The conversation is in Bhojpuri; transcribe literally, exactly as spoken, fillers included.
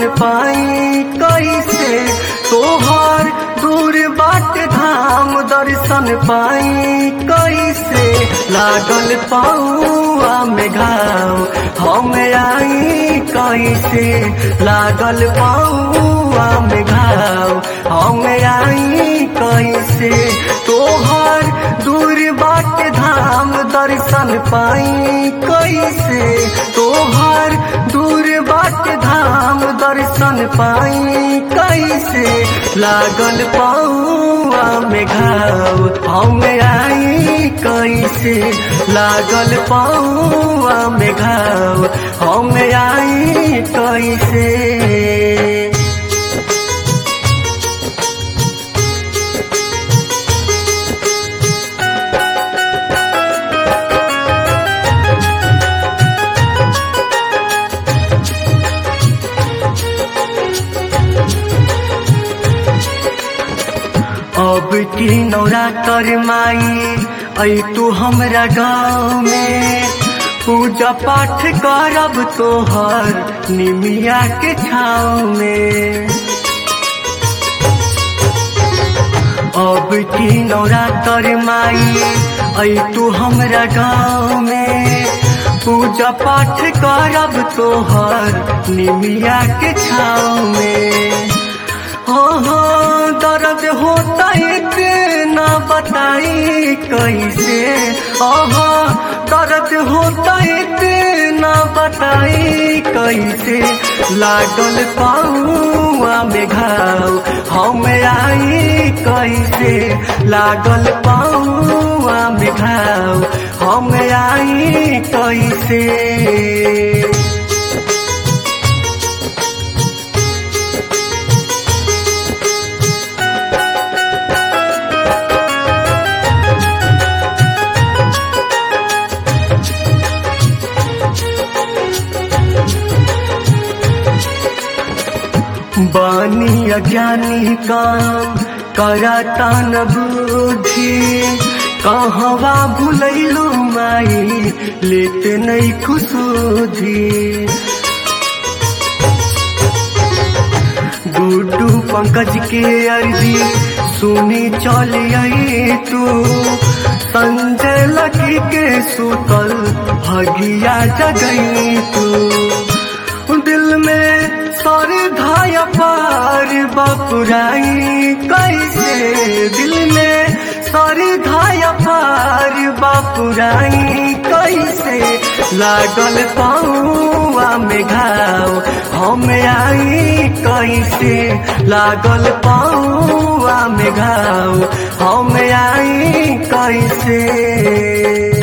दर्शन पाई कैसे, तोहर दूर बाट धाम दर्शन पाई कैसे, लागल पौआ में घाव हम आई कैसे, लागल पौआ में घाव हम आई कैसे, तोहर दूर बाट धाम दर्शन पाई कैसे, तोहर दूर बाट धाम दर्शन पाई कैसे, लागल पौआ में घाव हम आई कैसे, लागल पौआ में घाव हम आई कैसे। अब की नवरात्र माई आई तू हमरा गाँव में, पूजा पाठ करब तोहर निमिया के छाँव में। अब की नवरात्र माई आई तू हमरा गाँव में, पूजा पाठ करब तोहर निमिया के छाँव में। हो हो दर्द होता इतना बताई कैसे, ओहो दर्द होता इतना बताई कैसे, लागल पौआ में घाव हम आई कैसे, लागल पौआ में घाव हम आई कैसे। बानी अज्ञानी काम करता न बुद्धि, कहवा भुलैलू माई लेते नहीं खुशुधी, गुड्डू पंकज के अर्जी सुनी चली आई तू, संजय लकी के सुतल भगिया जगई तू, दिल में श्रद्धा पार बापुराई कैसे, दिल में श्रद्धा पार बापुराई कैसे, लागल पौआ में घाव हम आई कैसे, लागल पौआ में घाव हम आई कैसे।